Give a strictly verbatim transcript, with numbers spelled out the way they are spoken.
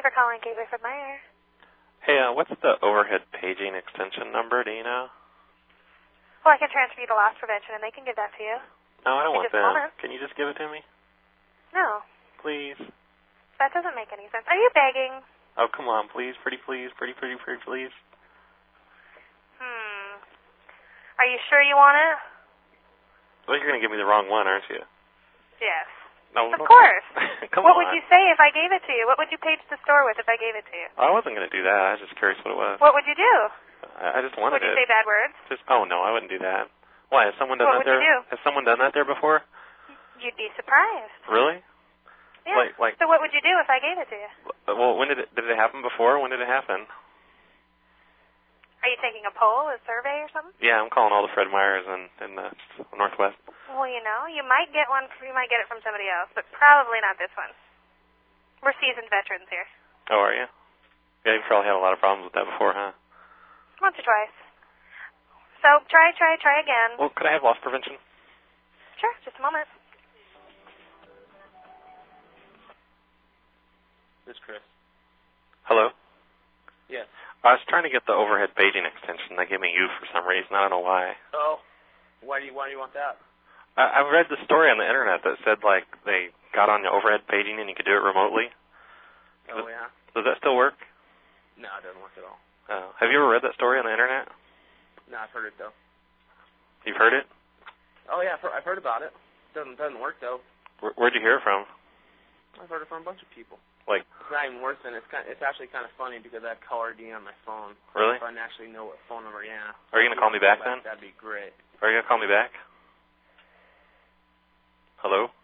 you for calling Gateway Fred Meyer. Hey, uh, what's the overhead paging extension number? Do you know? Well, I can transfer you to loss prevention, and they can give that to you. No, I don't In want just a that. moment. Can you just give it to me? No. Please. That doesn't make any sense. Are you begging? Oh, come on, please. Pretty please. Pretty, pretty, pretty please. Hmm. Are you sure you want it? Well, you're going to give me the wrong one, aren't you? Yes. No. Of course. Come what on. would you say if I gave it to you? What would you page the store with if I gave it to you? I wasn't going to do that. I was just curious what it was. What would you do? I, I just wanted Would you it. say bad words? Just, oh, no, I wouldn't do that. Why, has someone done What that would there? you do? Has someone done that there before? You'd be surprised. Really? Yeah. Like, like, so what would you do if I gave it to you? well, when did it, did it happen before? When did it happen? Are you taking a poll, a survey or something? Yeah, I'm calling all the Fred Meyers in, in the Northwest. Well, you know, you might get one, you might get it from somebody else, but probably not this one. We're seasoned veterans here. Oh, are you? Yeah, you've probably had a lot of problems with that before, huh? Once or twice. So try, try, try again. Well, could I have loss prevention? Sure, just a moment. This is Chris. Hello? Yes. I was trying to get the overhead paging extension. They gave me you for some reason. I don't know why. Oh, why do you why do you want that? I, I read the story on the internet that said, like, they got on the overhead paging and you could do it remotely. Oh, does, yeah? Does that still work? No, it doesn't work at all. Oh. Have you ever read that story on the internet? No, I've heard it, though. You've heard it? Oh, yeah, I've heard, I've heard about it. Doesn't doesn't work, though. Where, where'd you hear it from? I've heard it from a bunch of people. Like, it's not even worse than it's kind. It's actually kind of funny because I have caller I D on my phone. Really? If I actually know what phone number, yeah. Are you gonna call me back then? That'd be great. Are you gonna call me back? Hello?